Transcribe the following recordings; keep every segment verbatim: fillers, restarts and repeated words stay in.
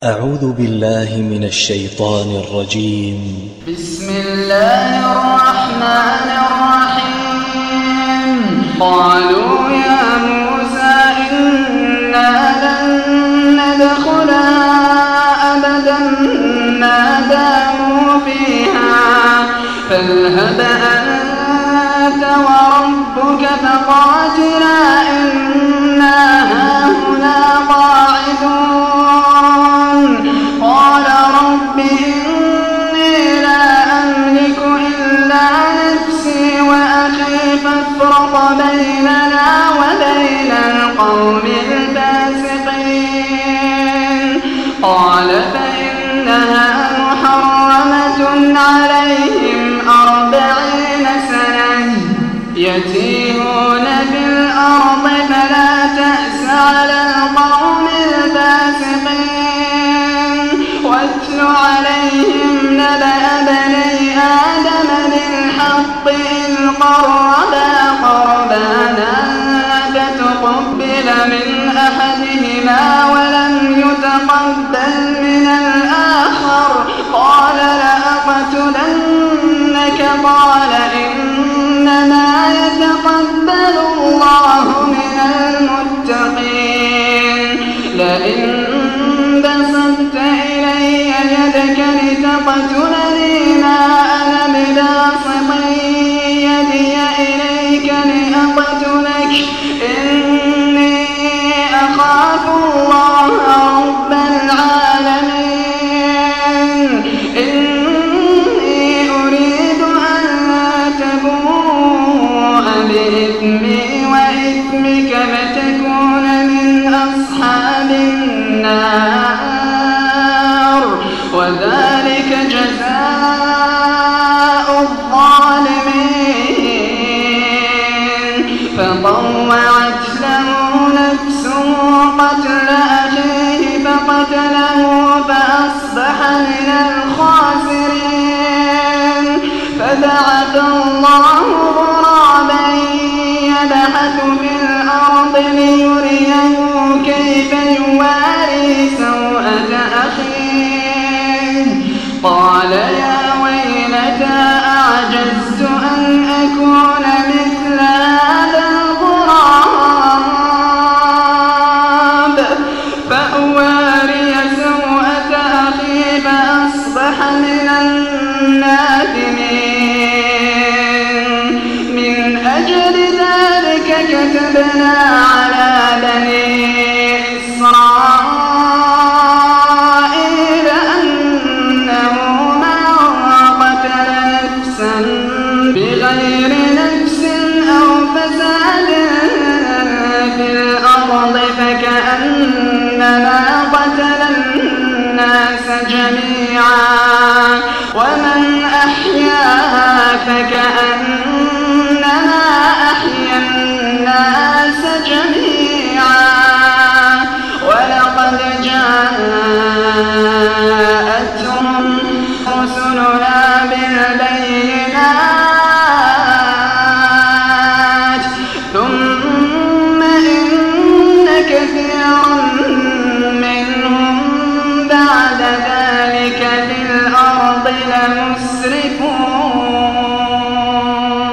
أعوذ بالله من الشيطان الرجيم. بسم الله الرحمن الرحيم. قالوا يا موسى إنا لن ندخلها أبدا ما داموا فيها فاذهب أنت وربك فقاتلا إنا هاهنا قاعدون. قال رب إني لا أملك إلا نفسي وأخي فافرق بيننا وبين القوم الفاسقين. قال فإنها محرمة عليهم أربعين سنة يتيهون في الأرض فلا تأس على القوم الفاسقين. واتل عليهم نبأ بني آدم بالحق إذ قربا قربانا فتقبل من أحدهما ولم يتقبل من الآخر قال لأقتلنك. قال إنما يتقبل الله من المتقين. لئن بسطت إلي يدك لتقتلني ما أنا بباسط يدي إليك لأقتلك إني أخاف الله رب العالمين. إني أريد أن تبوء بإثمي وإثمك فتكون من أصحاب النار وذلك جزاء الظالمين. فطوعت له نفسه قتل أخيه فقتله فأصبح من الخاسرين. فبعث الله غرابا يبحث في الأرض ليريه كيف يواري سوءة أخيه. قال يا ويلتى أعجزت أن أكون مثل هذا الغراب فأواري سوءة أخي فأصبح من النادمين. من أجل ذلك كتبنا على بني إسرائيل أنه من قتل نفسا بغير نفس أو فساد في الأرض فكأنما قتل الناس جميعا ومن أحياها فكأنما أحيا الناس جميعا. ولقد جاءتهم رسلنا بالبينات ثم إن كثيرا منهم بعد ذلك في الأرض لمسرفون.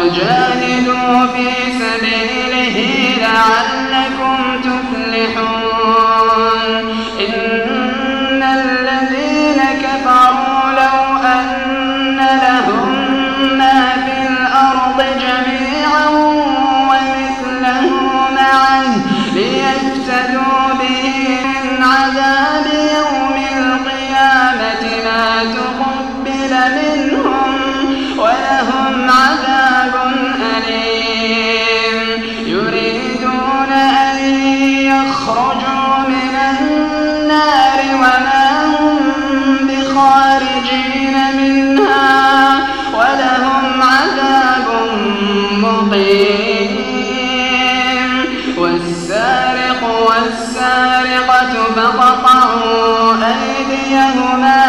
وجاهدوا في سبيله لعلكم تفلحون. إن الذين كفروا لو أن لهم ما في الأرض جميعا ومثله معه ليفتدوا به من عذاب يوم القيامة ما تقبل منهم ولهم عذاب أليم. يريدون أن يخرجوا من النار وما هم بخارجين منها ولهم عذاب مقيم. والسارق والسارقة فقطعوا أيديهما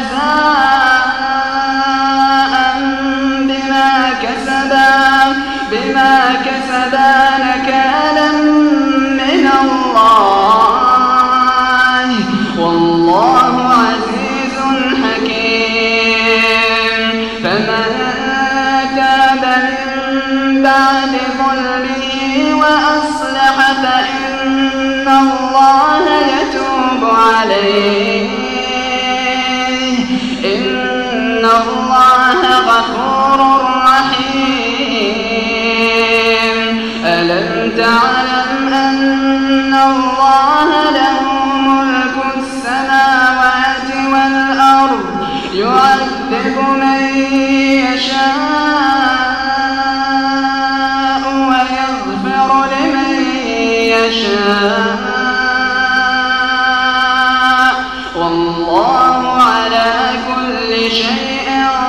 جزاء بما كسبا بما كسبا نكالا من الله والله عزيز حكيم. فمن تاب من بعد ظلمه وأصلح فإن الله يتوب عليه إن الله غفور رحيم. ألم تعلم أن الله له ملك السماوات والأرض يعذب من يشاء ويغفر لمن يشاء والله على كل شيء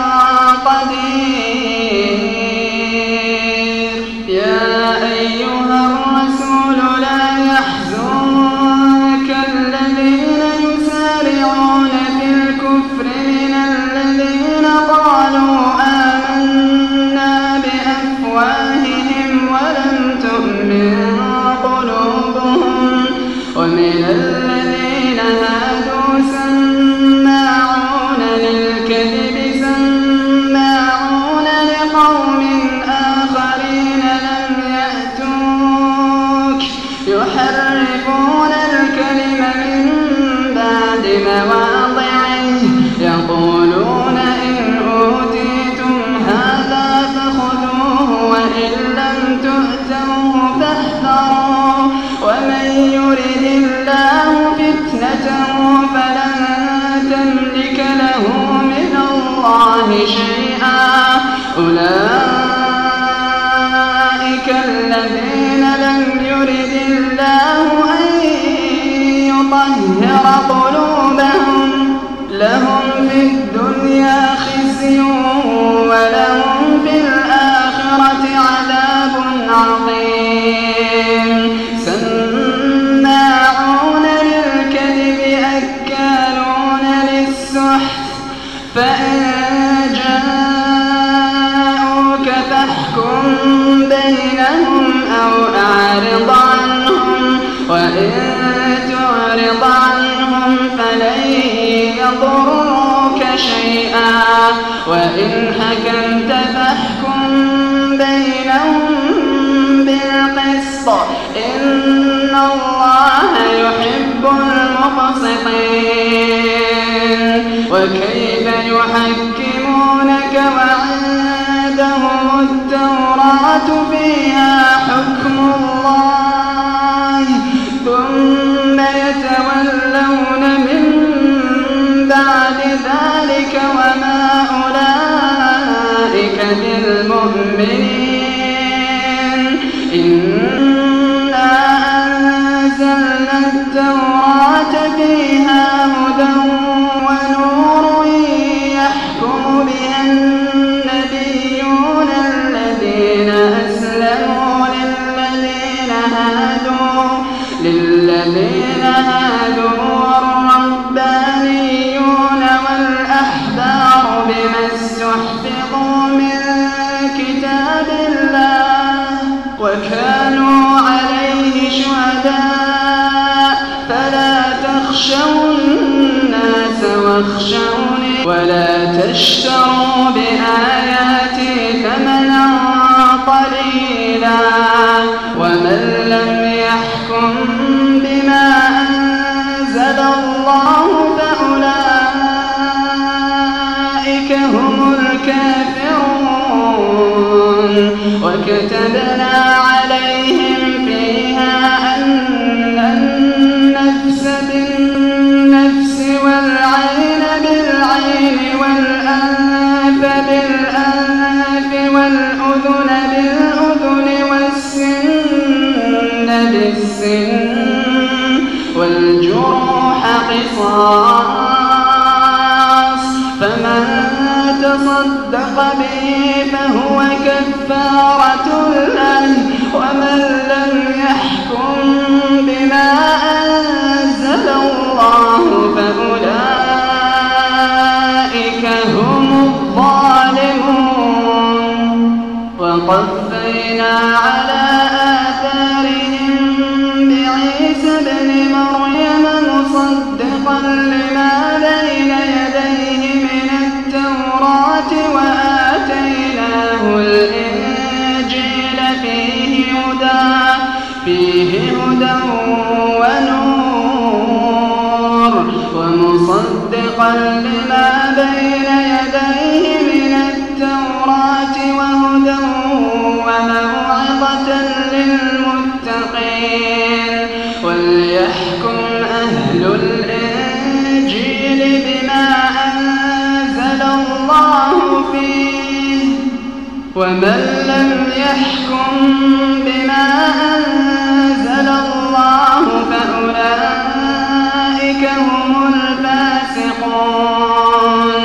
قدير. يا أيها الرسول لا يحزنك الذين يسارعون في الكفر من الذين قالوا آمنا بأفواههم ولم تؤمن قلوبهم ومن الذين هادوا سماعون للكذب سماعون لقوم آخرين لم يأتوك يحرفون الكلم من بعد مواضعه يقولون إن أوتيتم هذا فخذوه وإن لم تؤتوه فاحذروا ومن يرد الله فتنته فلن تملك له من الله شيئا. أولئك الذين لم يرد الله أن يطهر قلوبهم لهم في الدنيا خزي ولهم في الآخرة عذاب عظيم. سماعون للكذب أكالون للسحت فإن جاءوك فاحكم بينهم أو أعرض عنهم وإن تعرض عنهم فلن يضروك شيئا وإن حكمت فاحكم بينهم بالقسط إن الله يحب المقسطين. وكيف يحكمونك وعندهم التوراة فيها حكم الله ثم يتولون من بعد ذلك وما أولئك بالمؤمنين. إنا أنزلنا التوراة فيها هدى ونور يحكم بها النبيون الذين أسلموا للذين هادوا للذين هادوا والربانيون والأحبار بما استحفظوا من كتاب الله وكانوا عليه شهداء فلا تخشوا الناس واخشوني ولا تشتروا بآياتي ثمنا قليلا ومن لم يحكم بما أنزل الله فأولئك هم الكافرون. وكتبنا عليهم فيها أن النفس بالنفس والعين بالعين والأنف بالأنف والأذن بالأذن والسن بالسن والجروح قصاص فمن تصدق به فهو كفارة له ومن لم يحكم بما أنزل الله فأولئك هم الظالمون. وقفينا على آثارهم بعيسى ابن مريم مصدقا لما بين يديه من التوراة وآتيناه الإنجيل فيه هدى فيه هدى ونور ومصدقا لما بين يديه من التوراة وهدى وموعظة للمتقين. وليحكم أهل الإنجيل بما أنزل الله فيه ومن لم يحكم بما أنزل الله فأولئك هم الفاسقون.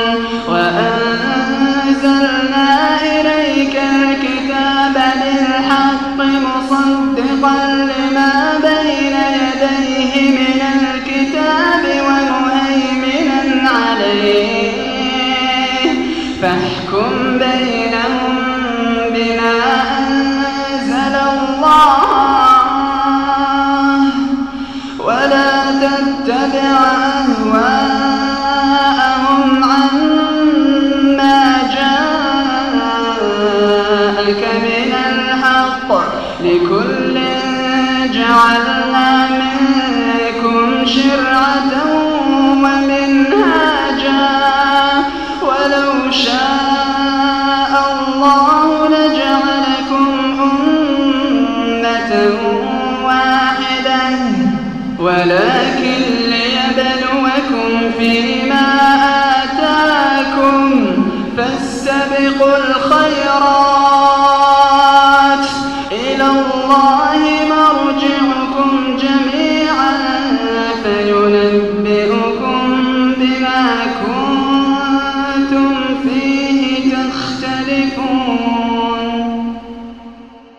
وأنزلنا إليك الكتاب بالحق مصدقا لما بين يديه من الكتاب ومهيمنا عليه فاحكم بينهم بما أنزل الله ولا تتبع أهواءهم عما جاءك من الحق لكل جعلنا منكم شرعا